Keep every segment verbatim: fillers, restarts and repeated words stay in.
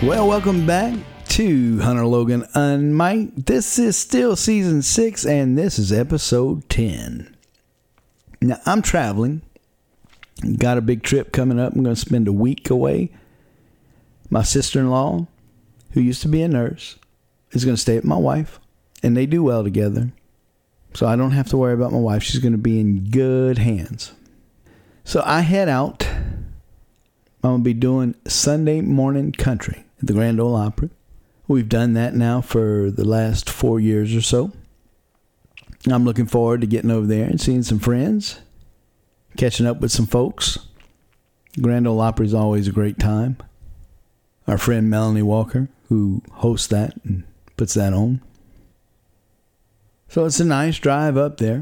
Well, welcome back to Hunter Logan Unmiked. This is still season six, and this is episode ten. Now, I'm traveling. Got a big trip coming up. I'm going to spend a week away. My sister-in-law, who used to be a nurse, is going to stay with my wife, and they do well together. So I don't have to worry about my wife. She's going to be in good hands. So I head out. I'm going to be doing Sunday morning country at the Grand Ole Opry. We've done that now for the last four years or so. I'm looking forward to getting over there and seeing some friends, catching up with some folks. Grand Ole Opry is always a great time. Our friend Melanie Walker, who hosts that and puts that on. So it's a nice drive up there.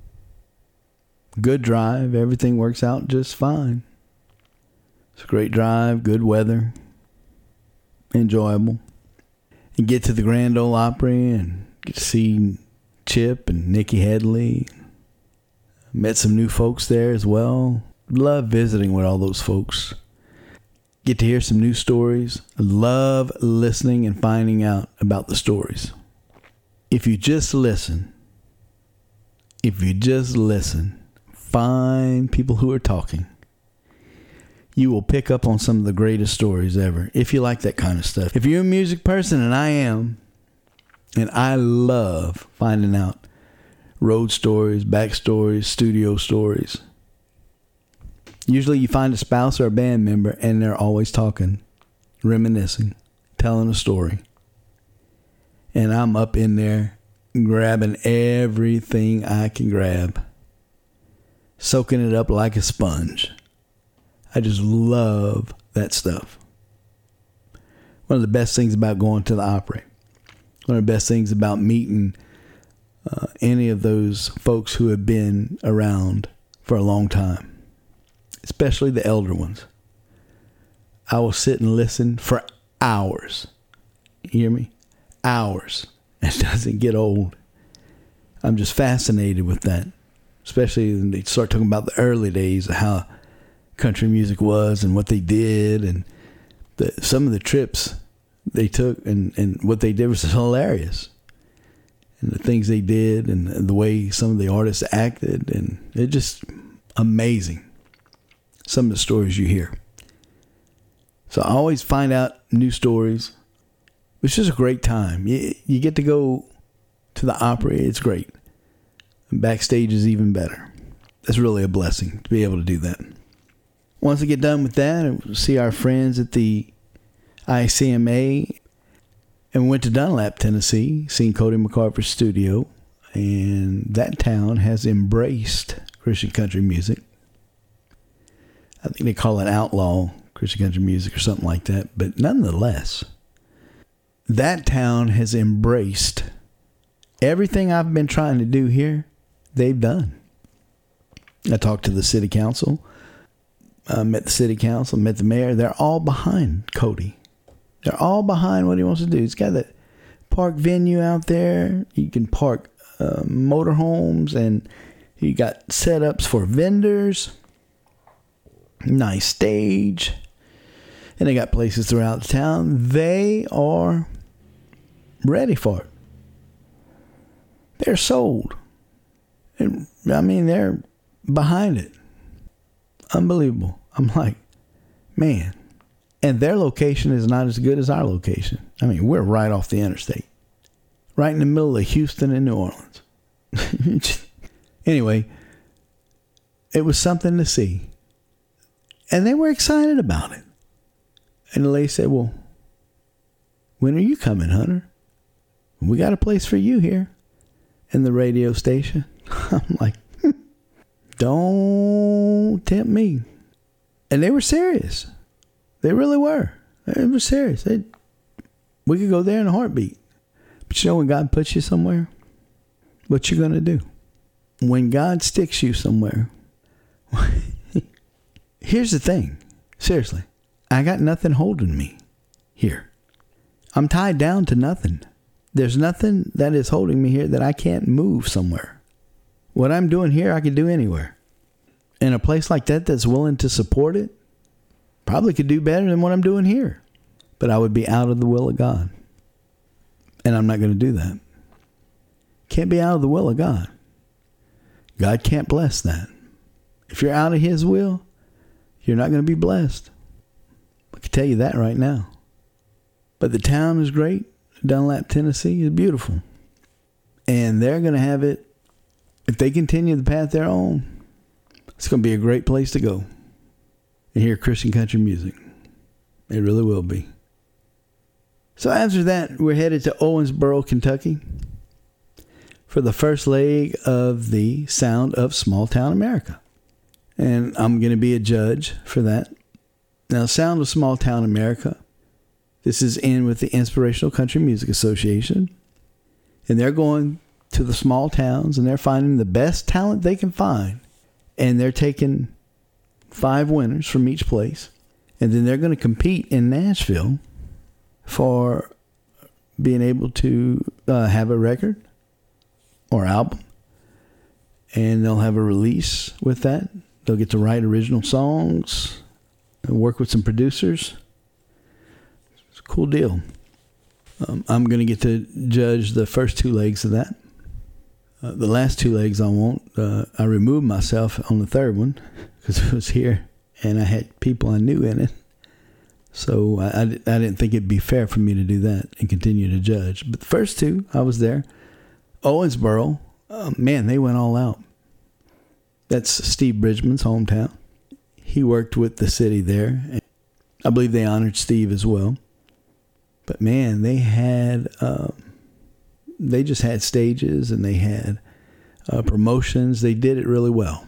Good drive. Everything works out just fine. It's a great drive, good weather, enjoyable. You get to the Grand Ole Opry and get to see Chip and Nikki Headley. Met some new folks there as well. Love visiting with all those folks. Get to hear some new stories. Love listening and finding out about the stories. If you just listen, if you just listen, find people who are talking. You will pick up on some of the greatest stories ever, if you like that kind of stuff. If you're a music person, and I am, and I love finding out road stories, back stories, studio stories. Usually you find a spouse or a band member, and they're always talking, reminiscing, telling a story. And I'm up in there grabbing everything I can grab, soaking it up like a sponge. I just love that stuff. One of the best things about going to the Opry, one of the best things about meeting uh, any of those folks who have been around for a long time, especially the elder ones. I will sit and listen for hours. You hear me? Hours. It doesn't get old. I'm just fascinated with that, especially when they start talking about the early days of how country music was and what they did, and the, some of the trips they took and, and what they did was hilarious, and the things they did and the way some of the artists acted, and it's just amazing, some of the stories you hear. So I always find out new stories. It's just a great time. You, you get to go to the Opry. It's great. And backstage is even better. It's really a blessing to be able to do that. Once I get done with that, we'll see our friends at the I C M A, and we went to Dunlap, Tennessee, seen Cody McCarver's studio, and that town has embraced Christian country music. I think they call it outlaw Christian country music or something like that, but nonetheless, that town has embraced everything I've been trying to do here. They've done. I talked to the city council. I met the city council, met the mayor. They're all behind Cody. They're all behind what he wants to do. He's got that park venue out there. You can park uh, motorhomes, and he got setups for vendors. Nice stage. And they got places throughout the town. They are ready for it. They're sold. And, I mean, they're behind it. Unbelievable. I'm like, man. And their location is not as good as our location. I mean, we're right off the interstate. Right in the middle of Houston and New Orleans. Anyway, it was something to see. And they were excited about it. And the lady said, well, when are you coming, Hunter? We got a place for you here in the radio station. I'm like, don't tempt me. And they were serious. They really were. They were serious. They, we could go there in a heartbeat. But you know when God puts you somewhere, what you going to do? When God sticks you somewhere, here's the thing. Seriously. I got nothing holding me here. I'm tied down to nothing. There's nothing that is holding me here that I can't move somewhere. What I'm doing here, I can do anywhere. And a place like that that's willing to support it probably could do better than what I'm doing here. but I would be out of the will of God. And I'm not going to do that. Can't be out of the will of God. God can't bless that. If you're out of his will, you're not going to be blessed. I can tell you that right now. But the town is great. Dunlap, Tennessee is beautiful. And they're going to have it, if they continue the path they're on, it's going to be a great place to go and hear Christian country music. It really will be. So after that, we're headed to Owensboro, Kentucky for the first leg of the Sound of Small Town America. And I'm going to be a judge for that. Now, Sound of Small Town America, this is in with the Inspirational Country Music Association. And they're going to the small towns and they're finding the best talent they can find. And they're taking five winners from each place. And then they're going to compete in Nashville for being able to uh, have a record or album. And they'll have a release with that. They'll get to write original songs and work with some producers. It's a cool deal. Um, I'm going to get to judge the first two legs of that. Uh, the last two legs I won't. Uh, I removed myself on the third one because it was here and I had people I knew in it. So I, I, I didn't think it'd be fair for me to do that and continue to judge. But the first two, I was there. Owensboro, oh, man, they went all out. That's Steve Bridgman's hometown. He worked with the city there. I believe they honored Steve as well. But man, they had, uh, they just had stages and they had uh, promotions. They did it really well.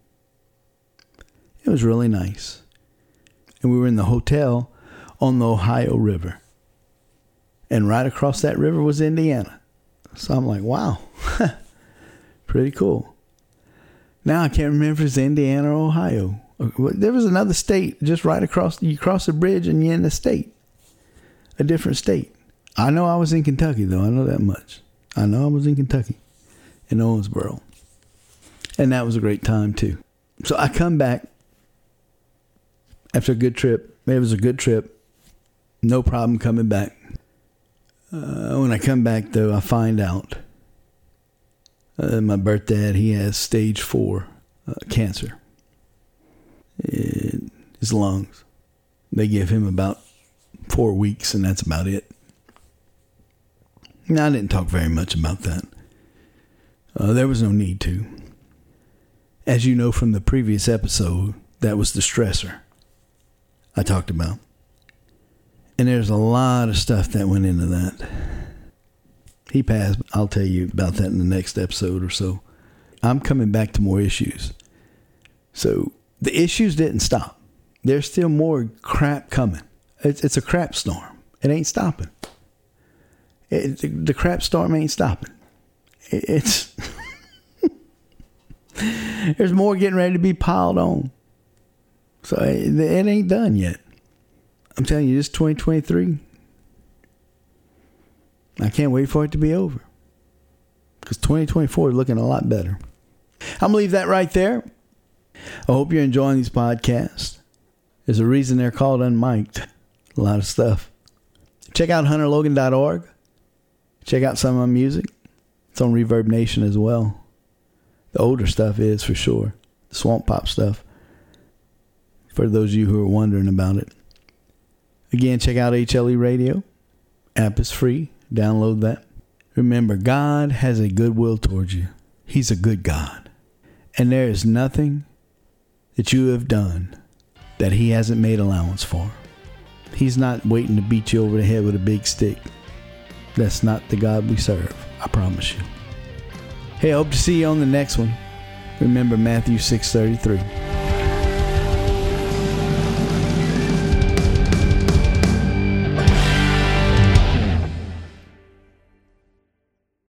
It was really nice. And we were in the hotel on the Ohio River. And right across that river was Indiana. So I'm like, wow, pretty cool. Now I can't remember if it's Indiana or Ohio. There was another state just right across. You cross the bridge and you're in the state. A different state. I know I was in Kentucky, though. I know that much. I know I was in Kentucky, in Owensboro. And that was a great time, too. So I come back after a good trip. It was a good trip. No problem coming back. Uh, when I come back, though, I find out uh, my birth dad, he has stage four uh, cancer in his lungs. They give him about four weeks, and that's about it. Now, I didn't talk very much about that. Uh, there was no need to. As you know from the previous episode, that was the stressor I talked about. And there's a lot of stuff that went into that. He passed. I'll tell you about that in the next episode or so. I'm coming back to more issues. So the issues didn't stop. There's still more crap coming. It's, it's a crap storm. It ain't stopping. It, the, the crap storm ain't stopping. It, it's there's more getting ready to be piled on. So it, it ain't done yet. I'm telling you, this twenty twenty-three, I can't wait for it to be over. Because twenty twenty-four is looking a lot better. I'm going to leave that right there. I hope you're enjoying these podcasts. There's a reason they're called Unmiked. A lot of stuff. Check out hunter logan dot org. Check out some of my music. It's on Reverb Nation as well. The older stuff is for sure. The swamp pop stuff. For those of you who are wondering about it. Again, check out H L E Radio. App is free. Download that. Remember, God has a goodwill towards you. He's a good God. And there is nothing that you have done that he hasn't made allowance for. He's not waiting to beat you over the head with a big stick. That's not the God we serve. I promise you. Hey, I hope to see you on the next one. Remember Matthew six thirty-three.